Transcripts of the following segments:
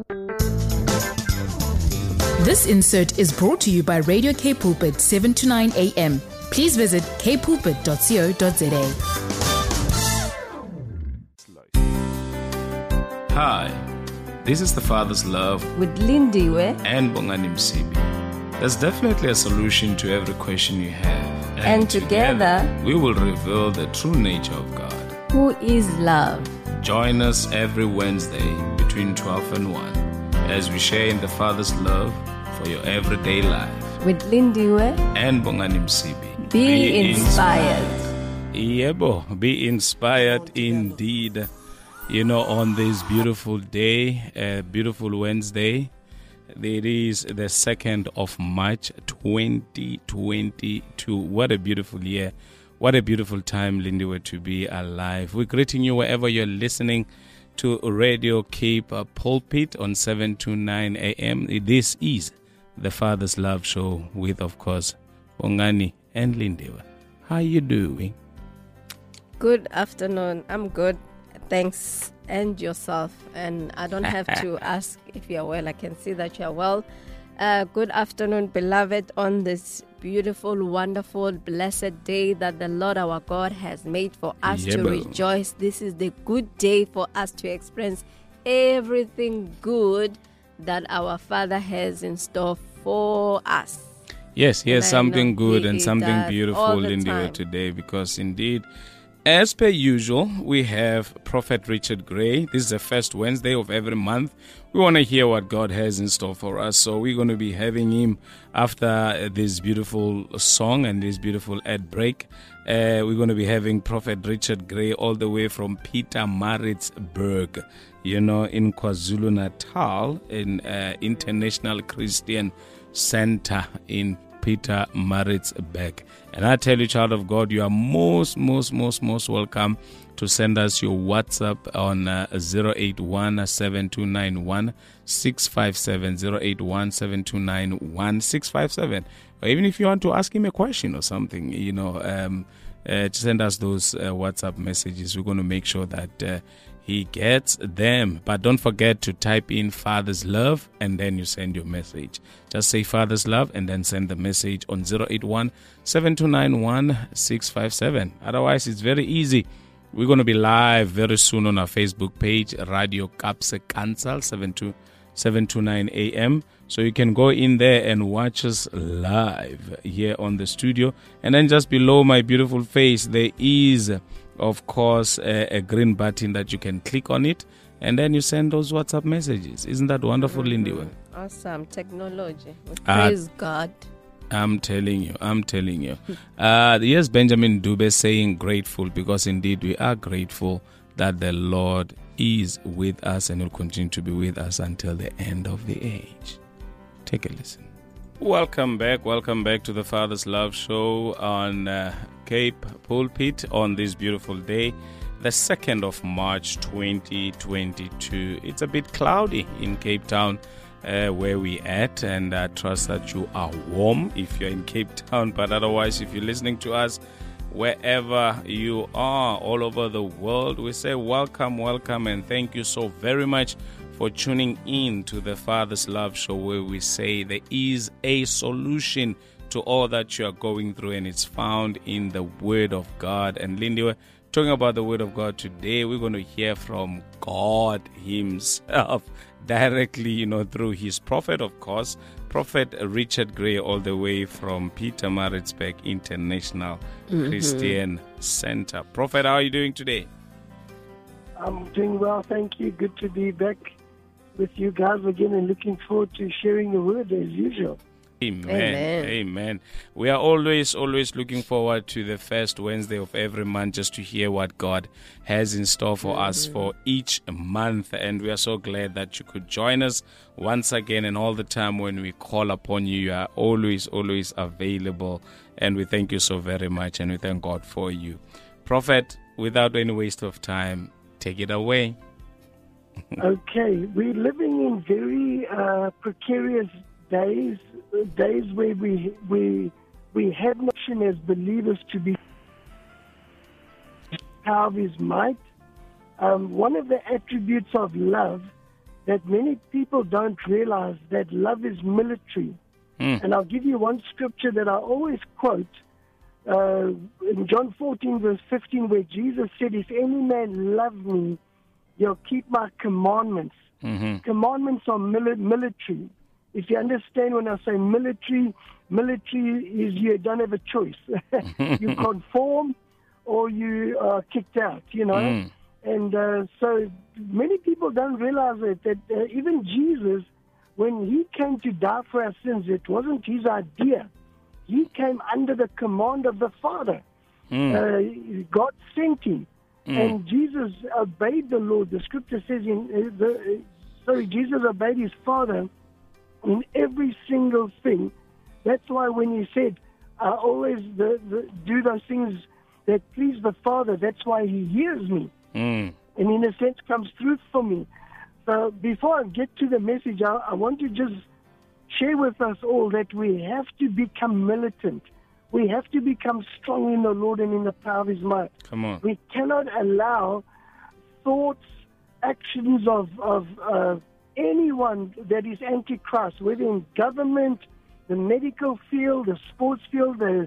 This insert is brought to you by Radio K Pulpit 7 to 9 a.m. Please visit kpulpit.co.za. Hi, this is The Father's Love with Lindiwe and Bongani Msibi. There's definitely a solution to every question you have. And together we will reveal the true nature of God, who is love. Join us every Wednesday between 12 and 1 as we share in the Father's love for your everyday life. With Lindiwe and Bongani Msibi. Be inspired. Yebo, be inspired indeed. You know, on this beautiful day, beautiful Wednesday, it is the 2nd of March, 2022. What a beautiful year. What a beautiful time, Lindiwe, to be alive. We're greeting you wherever you're listening to Radio Cape Pulpit on 7 to 9 a.m. This is the Father's Love Show with, of course, Bongani and Lindiwe. How you doing? Good afternoon. I'm good. Thanks. And yourself. And I don't have to ask if you're well. I can see that you're well. Good afternoon, beloved, on this beautiful, wonderful, blessed day that the Lord our God has made for us to rejoice. This is the good day for us to experience everything good that our Father has in store for us. Yes, he has something good and something beautiful in the today, because indeed, as per usual, we have Prophet Richard Gray. This is the first Wednesday of every month. We want to hear what God has in store for us. So we're going to be having him after this beautiful song and this beautiful ad break. We're going to be having Prophet Richard Gray all the way from Pietermaritzburg, in KwaZulu-Natal, in International Christian Center in Pietermaritzburg. And I tell you, child of God, you are most welcome to send us your WhatsApp on 081-7291-657, 081-7291-657. Or even if you want to ask him a question or something, send us those WhatsApp messages. We're going to make sure that he gets them. But don't forget to type in Father's Love and then you send your message. Just say Father's Love and then send the message on 081-7291-657. Otherwise, it's very easy. We're going to be live very soon on our Facebook page, Radio Kapse Kansal, 7 to 9 a.m. So you can go in there and watch us live here on the studio. And then just below my beautiful face, there is, of course, a green button that you can click on it, and then you send those WhatsApp messages. Isn't that wonderful, Lindiwe? Awesome technology. Praise God. I'm telling you. Yes, Benjamin Dube saying grateful, because indeed we are grateful that the Lord is with us and will continue to be with us until the end of the age. Take a listen. Welcome back to the Father's Love Show on Cape Pulpit on this beautiful day, the 2nd of March 2022. It's a bit cloudy in Cape Town where we at, and I trust that you are warm if you're in Cape Town, but otherwise, if you're listening to us wherever you are all over the world, we say welcome, and thank you so very much for tuning in to the Father's Love Show, where we say there is a solution to all that you are going through, and it's found in the Word of God. And Lindiwe, talking about the Word of God today, we're going to hear from God himself directly, through his prophet, of course, Prophet Richard Gray, all the way from Pietermaritzburg International Christian Center. Prophet, how are you doing today? I'm doing well, thank you. Good to be back with you guys again, and looking forward to sharing the word as usual. Amen. We are always looking forward to the first Wednesday of every month, just to hear what God has in store for us for each month. And we are so glad that you could join us once again, and all the time when we call upon you, you are always available. And we thank you so very much, and we thank God for you. Prophet, without any waste of time, take it away. Okay, we're living in very precarious days where we have notion as believers to be power of his might. One of the attributes of love that many people don't realize that love is military. And I'll give you one scripture that I always quote in John 14, verse 15, where Jesus said, if any man love me, he'll keep my commandments. Commandments are military. If you understand when I say military is you don't have a choice. You conform or you are kicked out, you know. And so many people don't realize that even Jesus, when he came to die for our sins, it wasn't his idea. He came under the command of the Father. God sent him. And Jesus obeyed the Lord. The scripture says Jesus obeyed his Father in every single thing. That's why when he said, I always do those things that please the Father, that's why he hears me. And in a sense comes through for me. So before I get to the message, I want to just share with us all that we have to become militant. We have to become strong in the Lord and in the power of his might. Come on. We cannot allow thoughts, actions of anyone that is anti-Christ, whether in government, the medical field, the sports field, the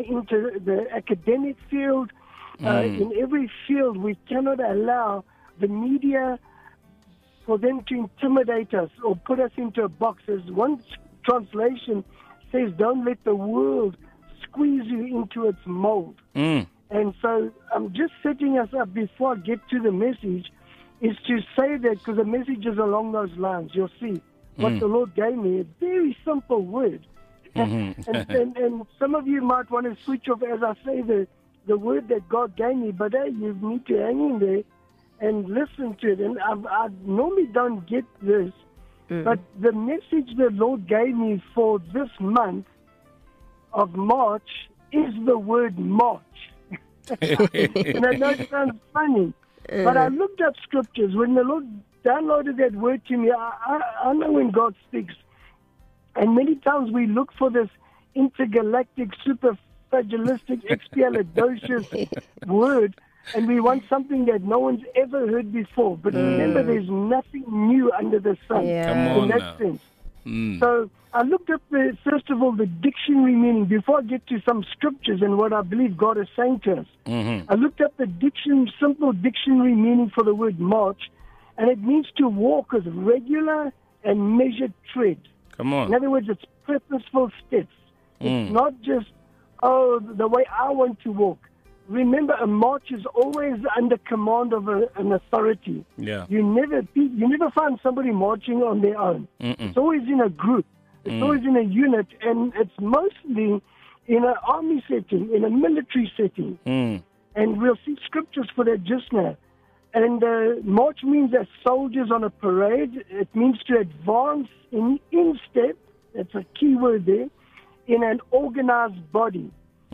academic field, in every field, we cannot allow the media for them to intimidate us or put us into a box. As one translation says, don't let the world squeeze you into its mold. And so I'm just setting us up before I get to the message, is to say that, because the message is along those lines. You'll see what the Lord gave me, a very simple word. And some of you might want to switch off as I say the word that God gave me, but you need to hang in there and listen to it. And I normally don't get this, but the message the Lord gave me for this month of March is the word March. And I know it sounds funny, but I looked up scriptures. When the Lord downloaded that word to me, I know when God speaks. And many times we look for this intergalactic, superfragilistic, expialidocious word, and we want something that no one's ever heard before. But remember, there's nothing new under the sun in that sense. So I looked up, first of all, the dictionary meaning before I get to some scriptures and what I believe God is saying to us. I looked up the simple dictionary meaning for the word march, and it means to walk with regular and measured tread. Come on. In other words, it's purposeful steps. It's not just, the way I want to walk. Remember, a march is always under command of an authority. Yeah. You never find somebody marching on their own. It's always in a group. It's always in a unit, and it's mostly in an army setting, in a military setting. And we'll see scriptures for that just now. And march means as soldiers on a parade. It means to advance in step. That's a key word there. In an organized body.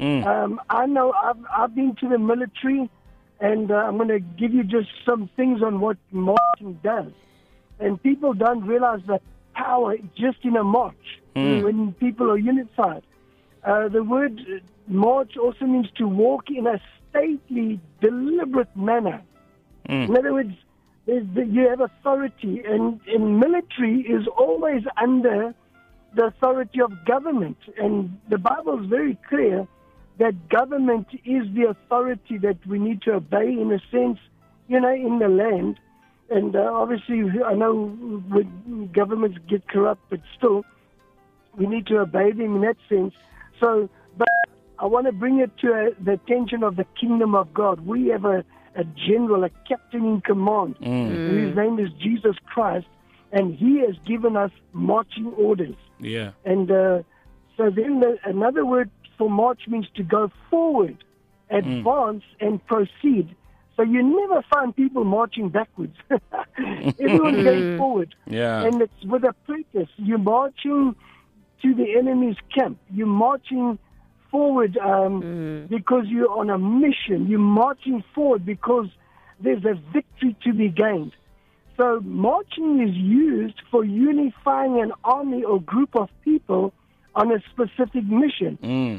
I know I've been to the military, and I'm going to give you just some things on what marching does. And people don't realize the power just in a march when people are unified. The word march also means to walk in a stately, deliberate manner. In other words, you have authority, and military is always under the authority of government. And the Bible is very clear that government is the authority that we need to obey, in a sense, in the land. And obviously, I know governments get corrupt, but still, we need to obey them in that sense. So, but I want to bring it to the attention of the kingdom of God. We have a general, a captain in command, whose name is Jesus Christ, and he has given us marching orders. Yeah. And so then another word for march means to go forward, advance, and proceed. So you never find people marching backwards. Everyone's going forward. Yeah. And it's with a purpose. You're marching to the enemy's camp. You're marching forward because you're on a mission. You're marching forward because there's a victory to be gained. So marching is used for unifying an army or group of people on a specific mission.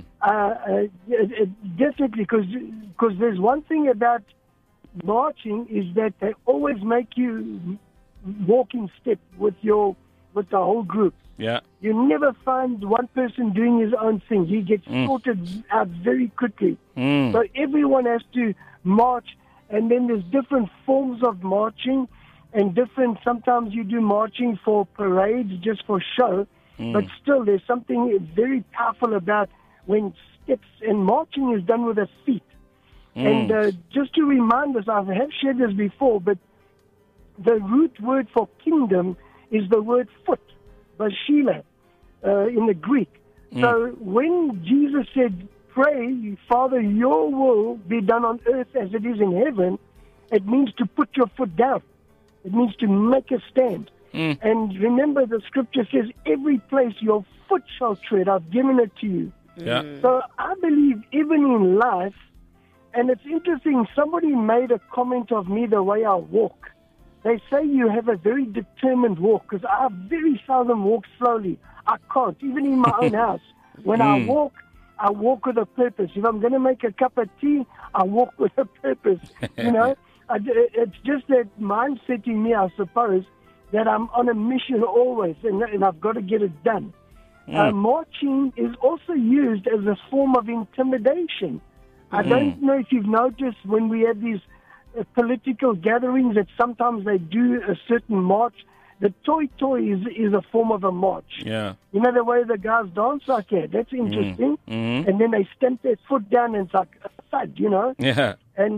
Definitely, because there's one thing about marching is that they always make you walk in step with the whole group. Yeah. You never find one person doing his own thing. He gets sorted out very quickly. So everyone has to march, and then there's different forms of marching, and sometimes you do marching for parades, just for show, but still there's something very powerful about when steps, and marching is done with the feet. And just to remind us, I have shared this before, but the root word for kingdom is the word foot, bashila, in the Greek. So when Jesus said, pray, Father, your will be done on earth as it is in heaven, it means to put your foot down. It means to make a stand. And remember, the scripture says, every place your foot shall tread, I've given it to you. Yeah. So I believe even in life, and it's interesting, somebody made a comment of me the way I walk. They say you have a very determined walk, because I very seldom walk slowly. I can't, even in my own house. When I walk with a purpose. If I'm going to make a cup of tea, I walk with a purpose. You know, it's just that mindset in me, I suppose, that I'm on a mission always, and I've got to get it done. Marching is also used as a form of intimidation. I don't know if you've noticed when we have these political gatherings that sometimes they do a certain march. The toy is a form of a march. Yeah. You know the way the guys dance like that? That's interesting. And then they stamp their foot down and it's like a thud, you know? Yeah. And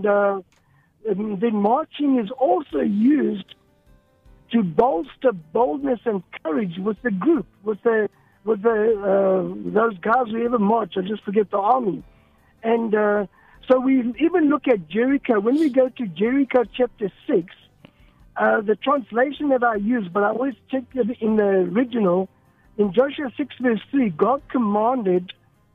then marching is also used to bolster boldness and courage with the group, with those guys who ever march. I just forget the army. And so we even look at Jericho. When we go to Jericho chapter 6, the translation that I use, but I always check it in the original, in Joshua 6 verse 3, God commanded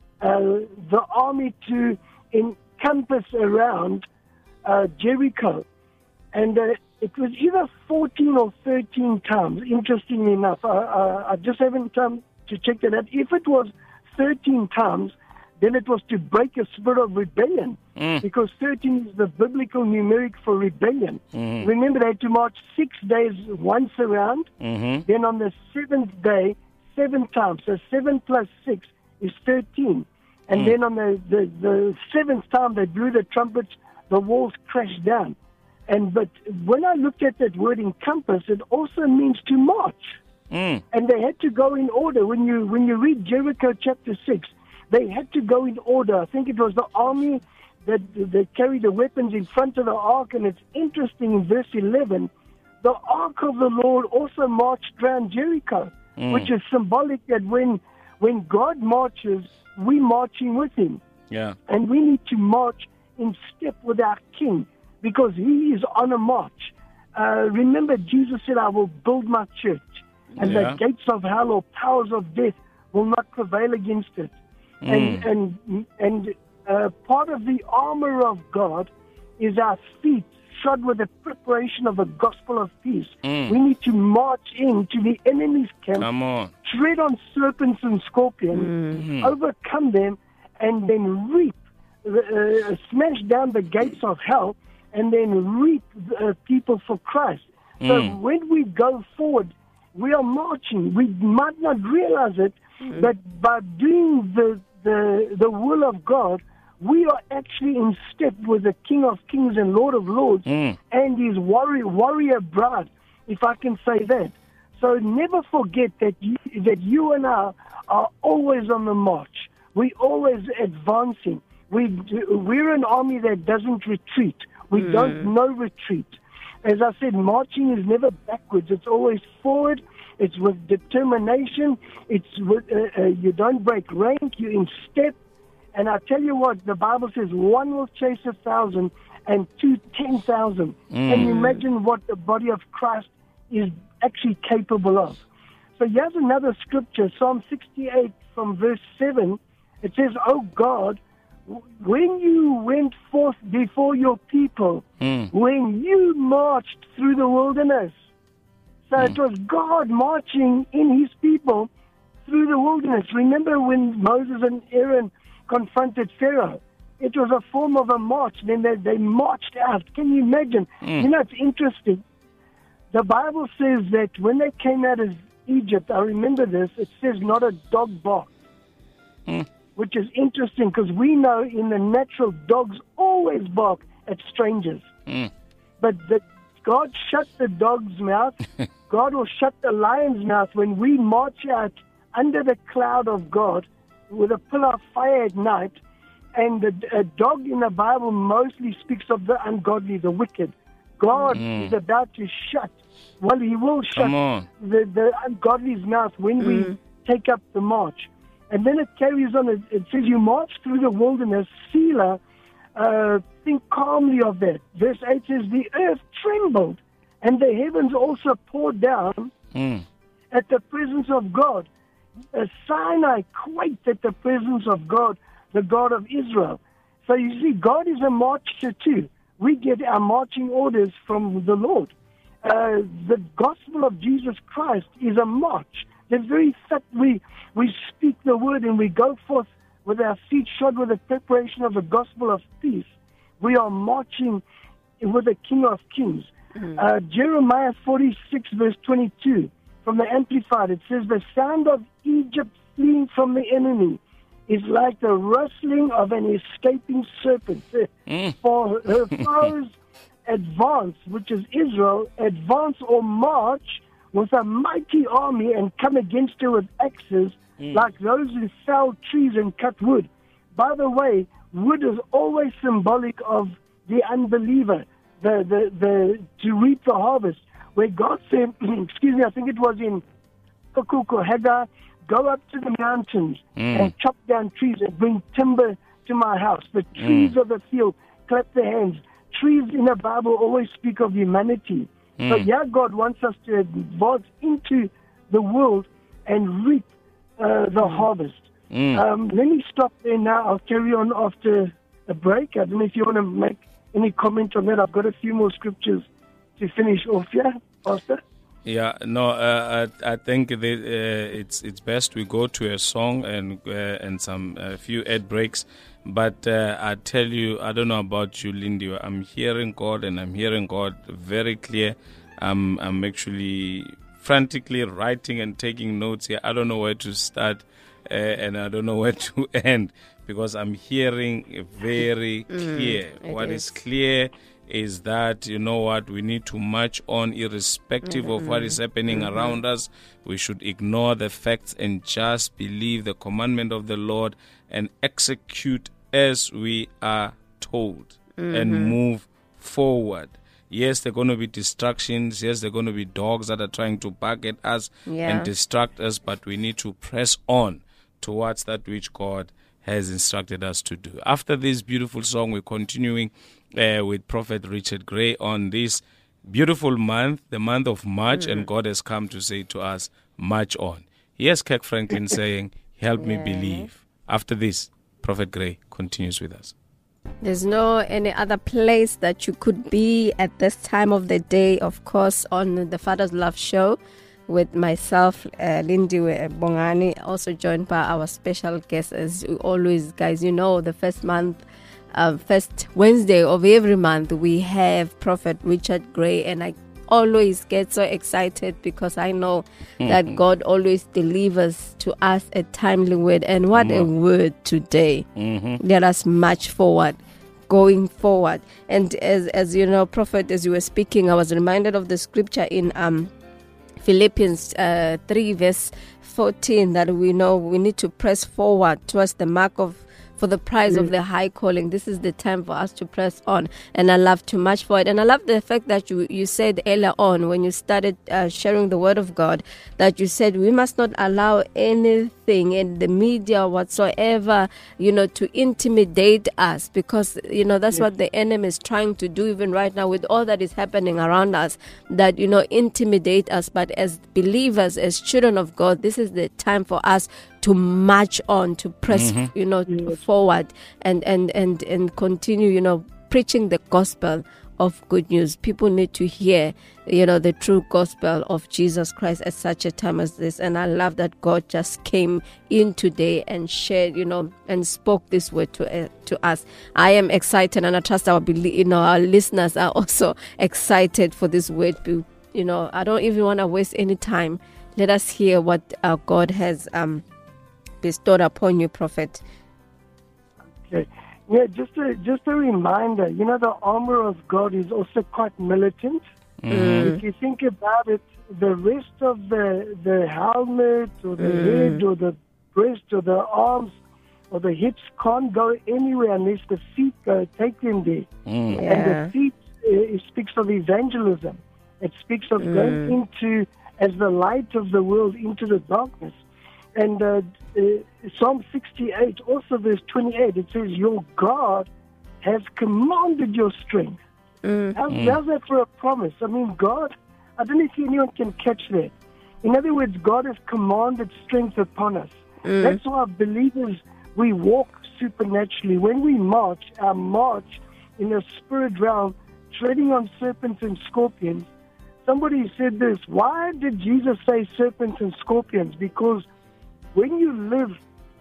the army to encompass around Jericho. And it was either 14 or 13 times, interestingly enough. I just haven't time to check that out. If it was 13 times, then it was to break a spirit of rebellion, because 13 is the biblical numeric for rebellion. Remember, they had to march 6 days once around, then on the 7th day, 7 times. So 7 plus 6 is 13. And then on the 7th time, they blew the trumpets, the walls crashed down. But when I looked at that word encompass, it also means to march. And they had to go in order. When you read Jericho chapter 6, they had to go in order. I think it was the army that carried the weapons in front of the ark. And it's interesting, in verse 11, the ark of the Lord also marched around Jericho, which is symbolic that when God marches, we're marching with him. Yeah. And we need to march in step with our King, because he is on a march. Remember, Jesus said, I will build my church, and the gates of hell or powers of death will not prevail against it. And part of the armor of God is our feet shod with the preparation of the gospel of peace. We need to march into the enemy's camp, tread on serpents and scorpions, overcome them, and then reap, smash down the gates of hell, and then reap people for Christ. So when we go forward, we are marching. We might not realize it, but by doing the will of God, we are actually in step with the King of Kings and Lord of Lords and his warrior bride, if I can say that. So never forget that you and I are always on the march. We're always advancing. We're an army that doesn't retreat. We don't know retreat. As I said, marching is never backwards. It's always forward. It's with determination. It's with you don't break rank. You're in step. And I tell you what, the Bible says, 1 will chase 1,000 and 2 10,000. And imagine what the body of Christ is actually capable of. So here's another scripture, Psalm 68 from verse 7. It says, "Oh God, when you went forth before your people, when you marched through the wilderness." So it was God marching in his people through the wilderness. Remember when Moses and Aaron confronted Pharaoh? It was a form of a march. Then they marched out. Can you imagine? You know, it's interesting. The Bible says that when they came out of Egypt, I remember this, it says not a dog barked, which is interesting because we know in the natural dogs always bark at strangers. But God shut the dog's mouth. God will shut the lion's mouth when we march out under the cloud of God with a pillar of fire at night. And a dog in the Bible mostly speaks of the ungodly, the wicked. God is about to shut. Well, he will shut the ungodly's mouth when we take up the march. And then it carries on. It says, you march through the wilderness, Selah. Think calmly of that. Verse 8 says, the earth trembled, and the heavens also poured down at the presence of God. Sinai quaked at the presence of God, the God of Israel. So you see, God is a marcher too. We get our marching orders from the Lord. The gospel of Jesus Christ is a march. The very fact we speak the word and we go forth with our feet shod with the preparation of the gospel of peace, we are marching with the King of Kings. Jeremiah 46 verse 22 from the Amplified, it says, the sound of Egypt fleeing from the enemy is like the rustling of an escaping serpent. For her foes advance, which is Israel, advance or march with a mighty army and come against her with axes, like those who fell trees and cut wood. By the way, wood is always symbolic of the unbeliever, the to reap the harvest. Where God said, excuse me, I think it was in Haggai, go up to the mountains and chop down trees and bring timber to my house. The trees of the field clap their hands. Trees in the Bible always speak of humanity. So yeah, God wants us to advance into the world and reap the harvest. Let me stop there now. I'll carry on after a break. I don't know if you want to make any comment on that. I've got a few more scriptures to finish off here, Pastor. Yeah, no, I think that, it's best we go to a song and some few ad breaks. But I tell you, I don't know about you, Lindy. I'm hearing God, and I'm hearing God very clear. I'm actually frantically writing and taking notes here. I don't know where to start, and I don't know where to end, because I'm hearing very clear. What is clear is that, you know what, we need to march on irrespective of what is happening around us. We should ignore the facts and just believe the commandment of the Lord and execute as we are told and move forward. Yes, there are going to be distractions. Yes, there are going to be dogs that are trying to bark at us and distract us, but we need to press on towards that which God has instructed us to do. After this beautiful song, we're continuing with Prophet Richard Gray on this beautiful month, the month of March, and God has come to say to us, march on. Here's Kirk Franklin saying, help me believe. After this, Prophet Gray continues with us. There's no any other place that you could be at this time of the day, of course, on the Father's Love Show with myself, Lindiwe Bongani, also joined by our special guest, as always, guys. You know, the first Wednesday of every month, we have Prophet Richard Gray, and I always get so excited because I know that God always delivers to us a timely word. And what a word today. Let us march forward, going forward. And as you know, Prophet, as you were speaking, I was reminded of the scripture in Philippians 3 verse 14, that we know we need to press forward towards the mark for the prize of the high calling. This is the time for us to press on, and I love to march forward. And I love the fact that you said earlier on, when you started sharing the word of God, that you said we must not allow anything in the media whatsoever, to intimidate us, because that's what the enemy is trying to do even right now with all that is happening around us, that intimidate us. But as believers, as children of God, this is the time for us to march on, to press forward and continue preaching the gospel of good news. People need to hear the true gospel of Jesus Christ at such a time as this. And I love that God just came in today and shared and spoke this word to us. I am excited, and I trust our listeners are also excited for this word, I don't even want to waste any time. Let us hear what God has bestowed upon you, Prophet. Okay. Yeah, just a reminder, the armor of God is also quite militant. If you think about it, the rest of the helmet or the head or the breast or the arms or the hips can't go anywhere unless the feet go, take them there. And the feet, it speaks of evangelism. It speaks of going into, as the light of the world, into the darkness. And Psalm 68, also verse 28, it says, your God has commanded your strength. How's that for a promise? I mean, God, I don't know if anyone can catch that. In other words, God has commanded strength upon us. That's why believers, we walk supernaturally. When we march, our march in the spirit realm, treading on serpents and scorpions. Somebody said this, why did Jesus say serpents and scorpions? Because when you live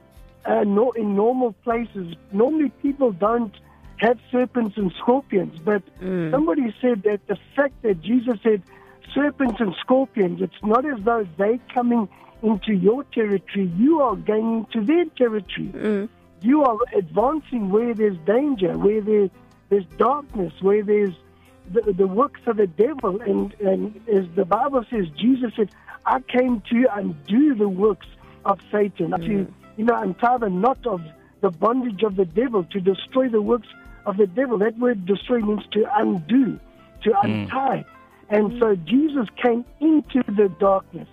in normal places, normally people don't have serpents and scorpions. But somebody said that the fact that Jesus said serpents and scorpions, it's not as though they're coming into your territory. You are going into their territory. You are advancing where there's danger, where there's darkness, where there's the works of the devil. And as the Bible says, Jesus said, I came to undo the works of Satan, to untie the knot of the bondage of the devil, to destroy the works of the devil. That word destroy means to undo, to untie. And so Jesus came into the darkness.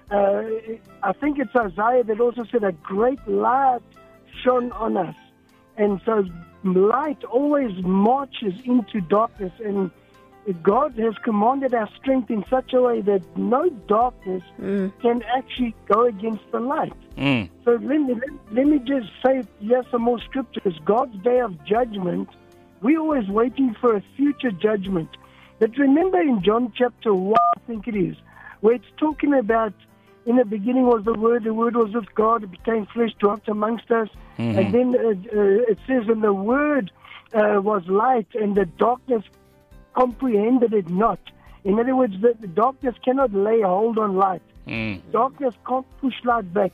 I think it's Isaiah that also said a great light shone on us. And so light always marches into darkness, and God has commanded our strength in such a way that no darkness can actually go against the light. So let me just say, here's some more scriptures. God's day of judgment, we're always waiting for a future judgment. But remember in John chapter 1, I think it is, where it's talking about, in the beginning was the Word was with God, it became flesh, dwelt amongst us. And then it says, and the Word was light, and the darkness comprehended it not. In other words, the darkness cannot lay hold on light. Darkness can't push light back.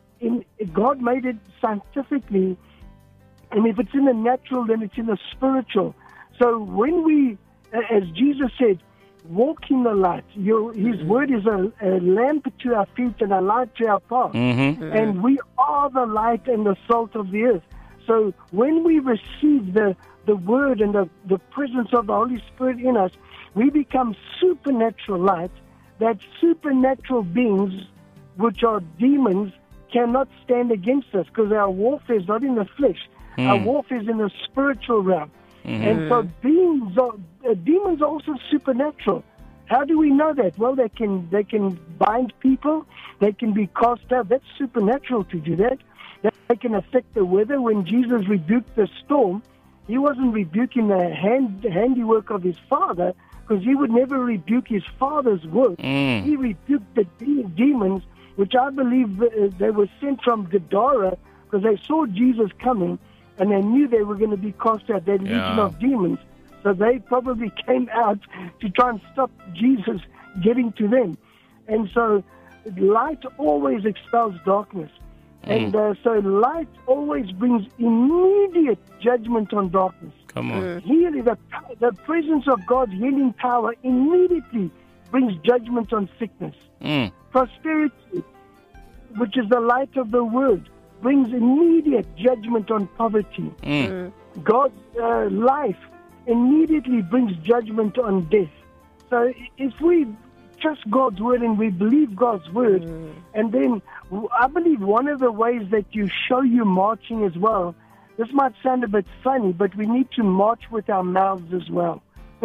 God made it scientifically, and if it's in the natural, then it's in the spiritual. So when we, as Jesus said, walk in the light, His word is a lamp to our feet and a light to our path. And we are the light and the salt of the earth. So when we receive the word and the presence of the Holy Spirit in us, we become supernatural light, that supernatural beings, which are demons, cannot stand against us, because our warfare is not in the flesh. Our warfare is in the spiritual realm. And so demons are also supernatural. How do we know that? Well, they can bind people. They can be cast out. That's supernatural to do that. They can affect the weather. When Jesus rebuked the storm, He wasn't rebuking the handiwork of His Father, because He would never rebuke His Father's work. He rebuked the demons, which I believe they were sent from Gadara, because they saw Jesus coming, and they knew they were going to be cast out, that legion of demons. So they probably came out to try and stop Jesus getting to them. And so light always expels darkness. And so light always brings immediate judgment on darkness. Come on. Healing, the presence of God's healing power immediately brings judgment on sickness. Prosperity, which is the light of the word, brings immediate judgment on poverty. God's life immediately brings judgment on death. So if we trust God's word and we believe God's word, and then I believe one of the ways that you show you're marching as well, this might sound a bit funny, but we need to march with our mouths as well.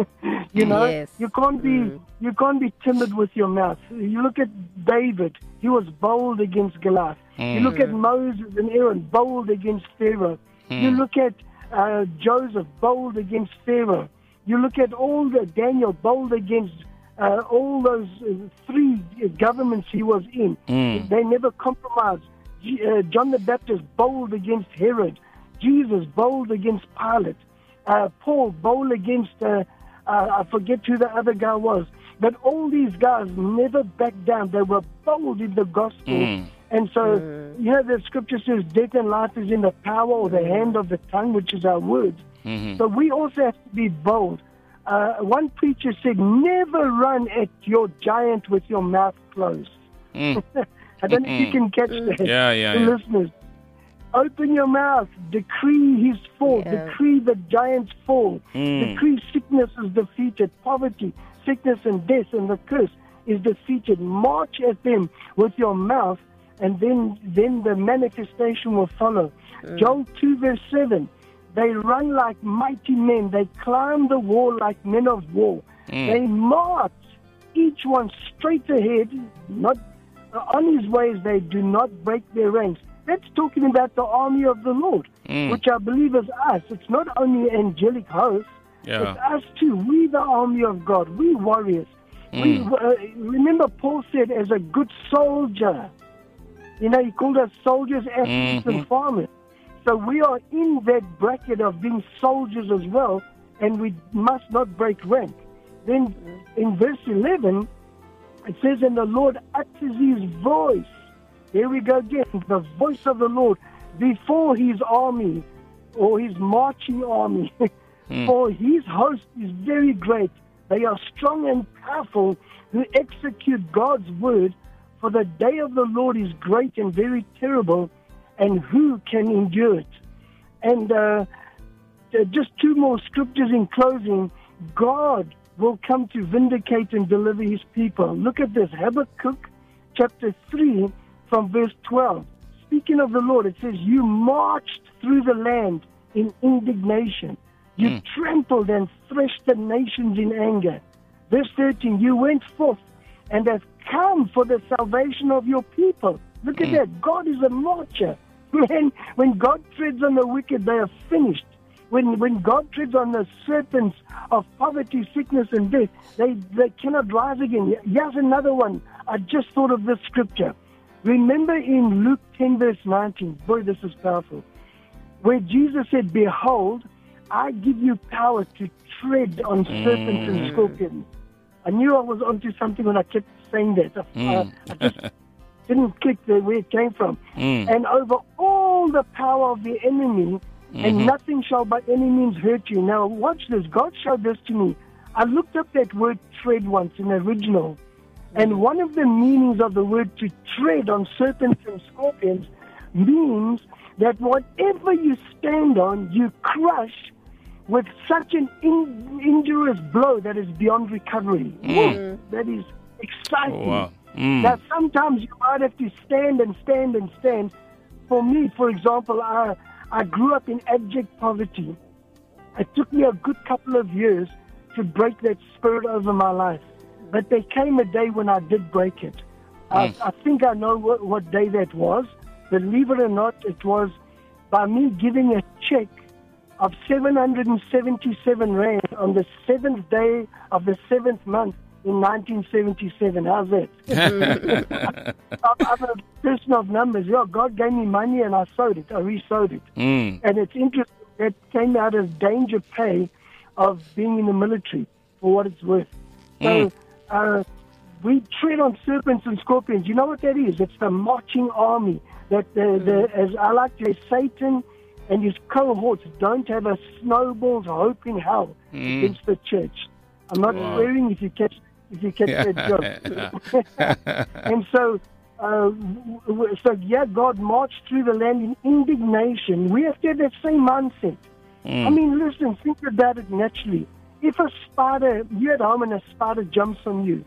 Yes. You can't be timid with your mouth. You look at David, he was bold against Goliath. You look at Moses and Aaron, bold against Pharaoh. You look at Joseph, bold against Pharaoh. You look at Daniel, bold against all those three governments he was in. They never compromised. John the Baptist, bold against Herod. Jesus, bold against Pilate. Paul, bold against, I forget who the other guy was. But all these guys never backed down. They were bold in the gospel. And so, the scripture says death and life is in the power or the hand of the tongue, which is our words. So we also have to be bold. One preacher said, never run at your giant with your mouth closed. I don't know if you can catch that. Yeah. Listeners, open your mouth, decree his fall, decree the giant's fall, decree sickness is defeated, poverty, sickness and death and the curse is defeated. March at them with your mouth, and then the manifestation will follow. Joel 2 verse 7, they run like mighty men, they climb the wall like men of war. They march, each one straight ahead, not on his ways, they do not break their ranks. That's talking about the army of the Lord, which I believe is us. It's not only angelic hosts, it's us too. We the army of God, we warriors. We remember Paul said, as a good soldier, he called us soldiers, athletes, and farmers. So we are in that bracket of being soldiers as well, and we must not break rank. Then in verse 11, it says, and the Lord utters his voice. Here we go again, the voice of the Lord before his army, or his marching army. For his host is very great. They are strong and powerful who execute God's word. For the day of the Lord is great and very terrible, and who can endure it? And just two more scriptures in closing. God will come to vindicate and deliver his people. Look at this, Habakkuk chapter 3 from verse 12. Speaking of the Lord, it says, you marched through the land in indignation. You trampled and threshed the nations in anger. Verse 13, you went forth and have come for the salvation of your people. Look at that. God is a marcher. When God treads on the wicked, they are finished. When God treads on the serpents of poverty, sickness, and death, they cannot rise again. Here's another one. I just thought of this scripture. Remember in Luke 10 verse 19, boy, this is powerful, where Jesus said, behold, I give you power to tread on serpents and scorpions. I knew I was onto something when I kept saying that. I just didn't click where it came from. And over all the power of the enemy, and nothing shall by any means hurt you. Now, watch this. God showed this to me. I looked up that word tread once in the original, and one of the meanings of the word to tread on serpents and scorpions means that whatever you stand on, you crush with such an injurious blow that is beyond recovery. That is exciting. Wow. Now, sometimes you might have to stand and stand and stand. For me, for example, I grew up in abject poverty. It took me a good couple of years to break that spirit over my life. But there came a day when I did break it. I think I know what day that was. Believe it or not, it was by me giving a check of 777 rand on the 7th day of the 7th month in 1977. How's that? I'm a person of numbers. Yeah, God gave me money and I sowed it. I re-sowed it. And it's interesting, that came out of danger pay of being in the military, for what it's worth. So we tread on serpents and scorpions. You know what that is? It's the marching army. That as I like to say, Satan and his cohorts don't have a snowball's hope in hell against the church. I'm not swearing if you catch that joke. And so God marched through the land in indignation. We have to have that same mindset. I mean, listen, think about it naturally. If a spider, you're at home and a spider jumps on you,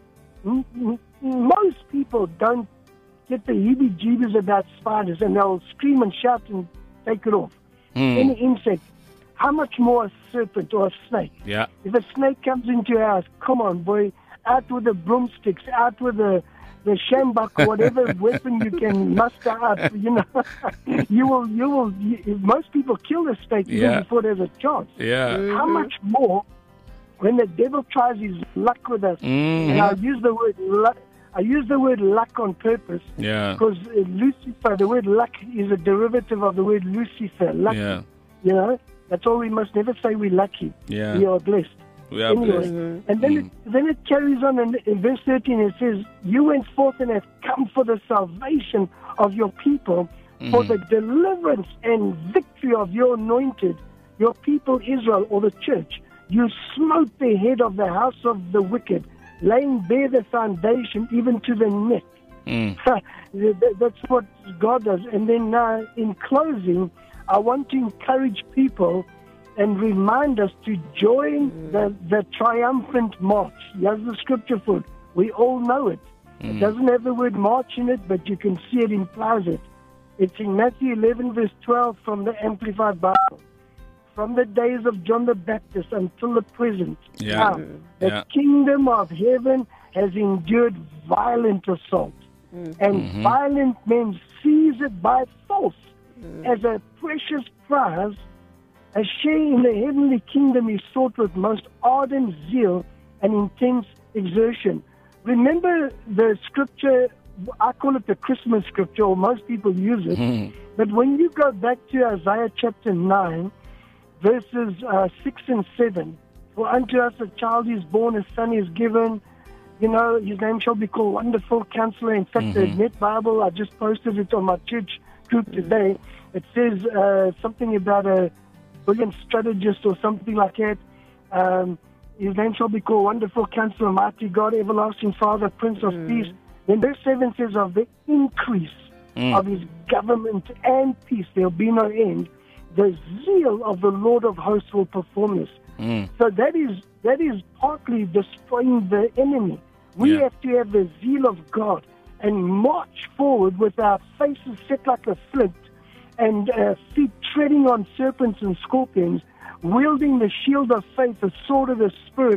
most people don't get the heebie-jeebies about spiders, and they'll scream and shout and take it off. Any insect. How much more a serpent or a snake? Yeah. If a snake comes into your house, come on, boy, out with the broomsticks, out with the shambak, whatever weapon you can muster up. You will. Most people kill the snake even before there's a chance. How much more when the devil tries his luck with us? And I use the word luck. I use the word luck on purpose because Lucifer, the word luck is a derivative of the word Lucifer, lucky. That's all we must never say we're lucky. We are blessed. We are blessed. And then it carries on in verse 13. It says, "You went forth and have come for the salvation of your people, for the deliverance and victory of your anointed, your people Israel," or the church. "You smote the head of the house of the wicked, laying bare the foundation even to the neck." That's what God does. And then in closing, I want to encourage people and remind us to join the triumphant march. Here's the scripture for it. We all know it. It doesn't have the word march in it, but you can see it implies it. It's in Matthew 11, verse 12 from the Amplified Bible. "From the days of John the Baptist until the present, now, the kingdom of heaven has endured violent assault, and violent men seize it by force as a precious prize. A share in the heavenly kingdom is sought with most ardent zeal and intense exertion." Remember the scripture, I call it the Christmas scripture, or most people use it. But when you go back to Isaiah chapter 9, verses 6 and 7, "For unto us a child is born, a son is given. His name shall be called Wonderful Counselor." In fact, the Net Bible, I just posted it on my church group today. It says something about a brilliant strategist or something like that. "His name shall be called Wonderful Counselor, Mighty God, Everlasting Father, Prince of Peace." Then verse 7 says, "Of the increase of his government and peace there'll be no end. The zeal of the Lord of hosts will perform this." So that is partly destroying the enemy. We have to have the zeal of God and march forward with our faces set like a flint and feet treading on serpents and scorpions, wielding the shield of faith, the sword of the Spirit,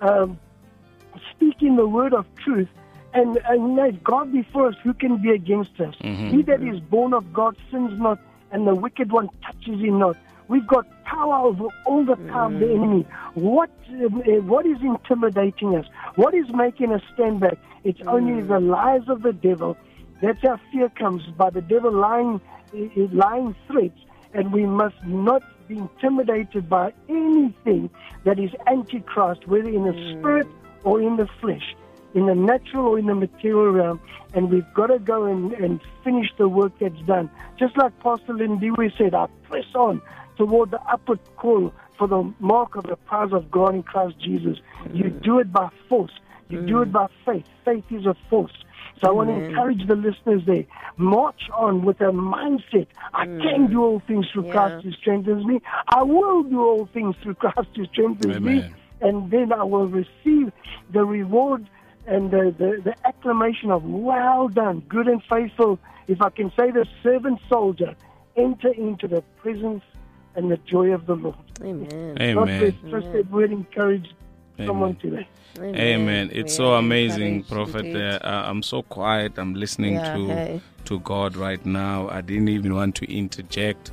speaking the word of truth, and if God before us, who can be against us? He that is born of God sins not, and the wicked one touches him not. We've got power over all the power of the enemy. What is intimidating us? What is making us stand back? It's only the lies of the devil. That's how fear comes, by the devil lying threats, and we must not be intimidated by anything that is antichrist, whether in the spirit or in the flesh, in the natural or in the material realm. And we've got to go and finish the work that's done. Just like Pastor Lindiwe said, I press on toward the upward call for the mark of the prize of God in Christ Jesus. You do it by force. You do it by faith. Faith is a force. So I want to encourage the listeners there. March on with a mindset. I can do all things through Christ who strengthens me. I will do all things through Christ who strengthens me. And then I will receive the reward and the acclamation of, well done, good and faithful. If I can say, the servant soldier, enter into the presence and the joy of the Lord. Amen. Amen. Trust that word encouraged someone today. Amen. It's so amazing, Prophet. I'm so quiet. I'm listening to God right now. I didn't even want to interject.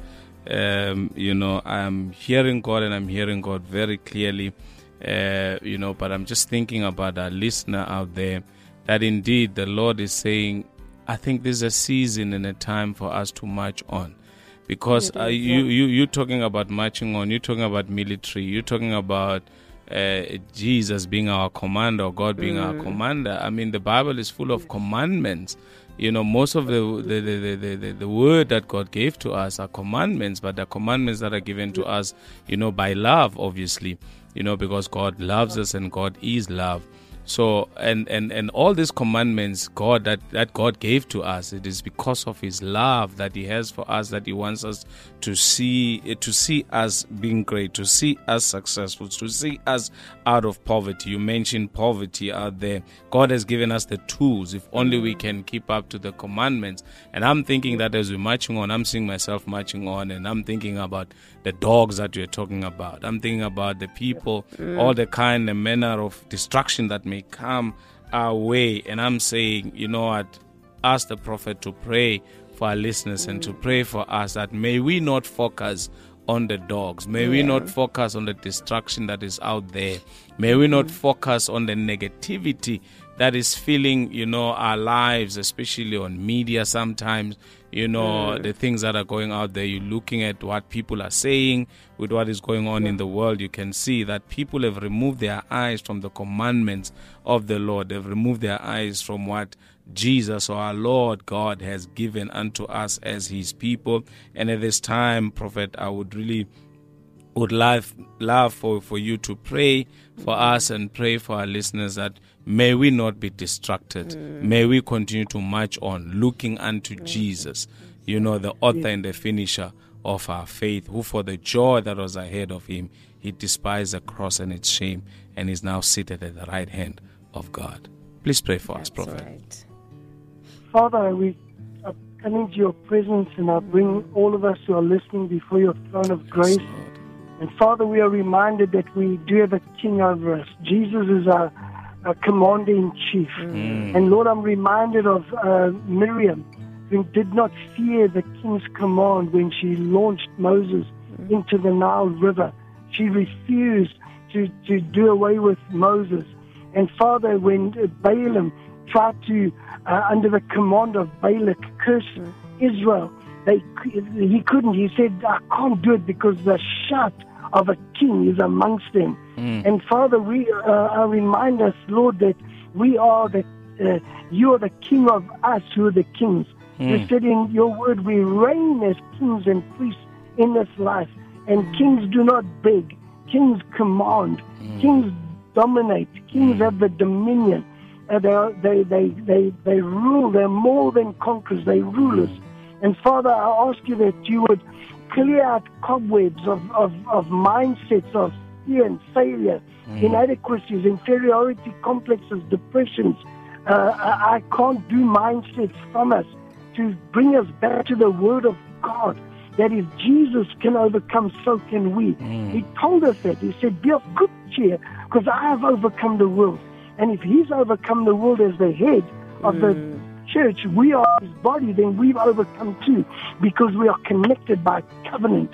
I'm hearing God, and I'm hearing God very clearly. But I'm just thinking about our listener out there, that indeed the Lord is saying, I think there's a season and a time for us to march on. Because you're talking about marching on, you're talking about military, you're talking about Jesus being our commander, or God being our commander. I mean, the Bible is full of commandments. Most of the word that God gave to us are commandments, but the commandments that are given to us, by love, obviously, because God loves us and God is love. So, and all these commandments that God gave to us, it is because of His love that He has for us, that He wants us to see us being great, to see us successful, to see us out of poverty. You mentioned poverty out there. God has given us the tools, if only we can keep up to the commandments. And I'm thinking that as we're marching on, I'm seeing myself marching on, and I'm thinking about the dogs that you're talking about. I'm thinking about the people, all the kind and manner of destruction that may come our way. And I'm saying, I'd ask the prophet to pray for our listeners and to pray for us, that may we not focus on the dogs. May we not focus on the destruction that is out there. May we not focus on the negativity that is filling, our lives, especially on media sometimes, the things that are going out there. You're looking at what people are saying with what is going on in the world. You can see that people have removed their eyes from the commandments of the Lord. They've removed their eyes from what Jesus or our Lord God has given unto us as his people. And at this time, Prophet, I would love for you to pray for us and pray for our listeners that may we not be distracted. May we continue to march on, looking unto Jesus, the author and the finisher of our faith, who for the joy that was ahead of him, he despised the cross and its shame, and is now seated at the right hand of God. Please pray for us, Prophet. Right. Father, we are coming to your presence, and I bring all of us who are listening before your throne of grace. And Father, we are reminded that we do have a king over us. Jesus is our commander-in-chief. And Lord, I'm reminded of Miriam, who did not fear the king's command when she launched Moses into the Nile River. She refused to do away with Moses. And Father, when Balaam tried to, under the command of Balak, curse Israel, he couldn't. He said, I can't do it because the shout of a king is amongst them. And Father, we remind us, Lord, that we are you are the king of us who are the kings. You said in your word, we reign as kings and priests in this life. And kings do not beg. Kings command. Kings dominate. Kings have the dominion. They rule. They're more than conquerors. They're rulers. And Father, I ask you that you would clear out cobwebs of mindsets of fear and failure, inadequacies, inferiority complexes, depressions. I can't do mindsets from us to bring us back to the Word of God, that if Jesus can overcome, so can we. He told us that. He said, be of good cheer, because I have overcome the world. And if he's overcome the world as the head of the church, we are his body, then we've overcome too, because we are connected by covenant.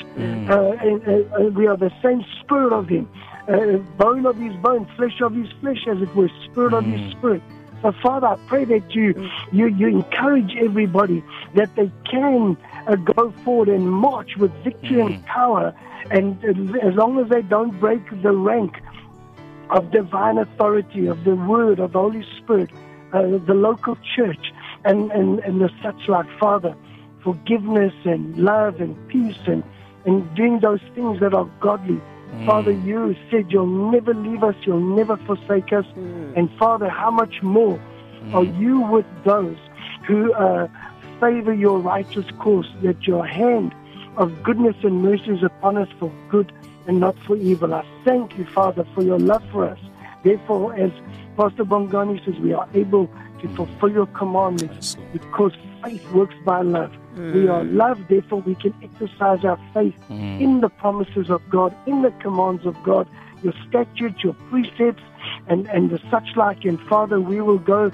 We are the same spirit of him, bone of his bone, flesh of his flesh, as it were, spirit of his spirit. So Father, I pray that you encourage everybody that they can go forward and march with victory and power, and as long as they don't break the rank of divine authority, of the word, of the Holy Spirit, the local church, and the such like, Father, forgiveness and love and peace and doing those things that are godly. Father, you said you'll never leave us, you'll never forsake us. And Father, how much more are you with those who favor your righteous course, that your hand of goodness and mercy is upon us for good and not for evil. I thank you, Father, for your love for us. Therefore, as Pastor Bongani says, we are able to fulfill your commandments because faith works by love. We are loved, therefore we can exercise our faith in the promises of God, in the commands of God, your statutes, your precepts, and the such like. And Father, we will go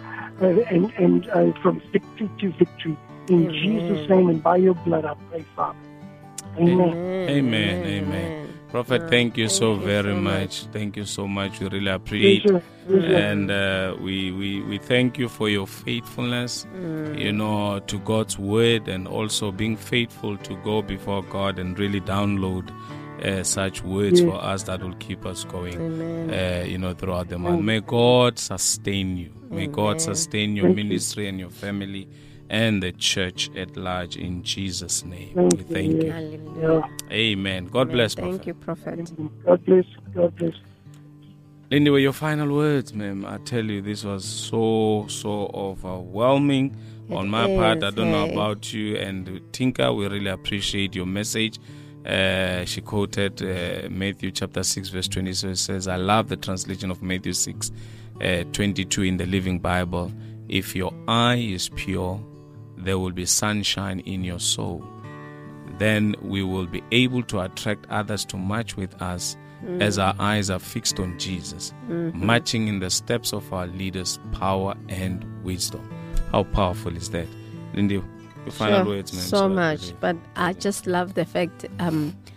from victory to victory. In Jesus' name and by your blood, I pray, Father. Amen. Amen. Prophet, thank you so very much. Thank you so much. We really appreciate it. And we thank you for your faithfulness, to God's word, and also being faithful to go before God and really download such words for us that will keep us going, throughout the month. May God sustain you. May God sustain your ministry and your family and the church at large, in Jesus' name. We thank you. Hallelujah. Amen. God bless, Prophet. Thank you, Prophet. God bless. God bless. Lindy, your final words, ma'am. I tell you, this was so overwhelming on my part. I don't know about you. And Tinka, we really appreciate your message. She quoted Matthew chapter 6, verse 20. So it says, I love the translation of Matthew 6, 22 in the Living Bible. If your eye is pure, there will be sunshine in your soul. Then we will be able to attract others to march with us as our eyes are fixed on Jesus, marching in the steps of our leaders' power and wisdom. How powerful is that? Lindy, your final words, man. So much. But I just love the fact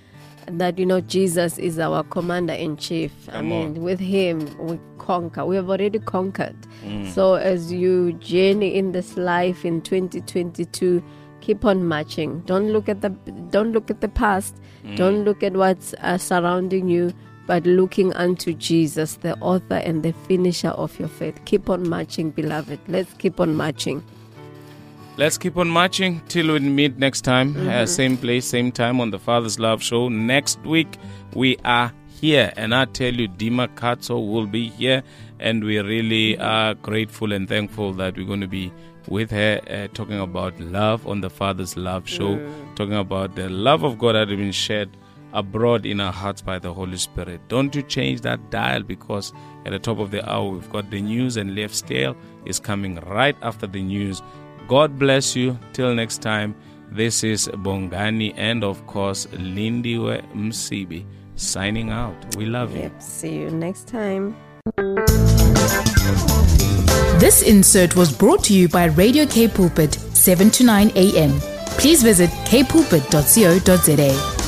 that, Jesus is our commander-in-chief. With him, we conquer. We have already conquered. So as you journey in this life in 2022, keep on marching. Don't look at the past. Don't look at what's surrounding you, but looking unto Jesus, the author and the finisher of your faith. Keep on marching, beloved. Let's keep on marching. Let's keep on marching till we meet next time. Same place, same time on the Father's Love Show. Next week, we are here. And I tell you, Dima Katso will be here. And we really are grateful and thankful that we're going to be with her talking about love on the Father's Love Show. Talking about the love of God that has been shed abroad in our hearts by the Holy Spirit. Don't you change that dial, because at the top of the hour, we've got the news, and Lev Stale is coming right after the news. God bless you. Till next time, this is Bongani and, of course, Lindiwe Msibi signing out. We love you. Yep. See you next time. This insert was brought to you by Radio K Pulpit, 7 to 9 a.m. Please visit kpulpit.co.za.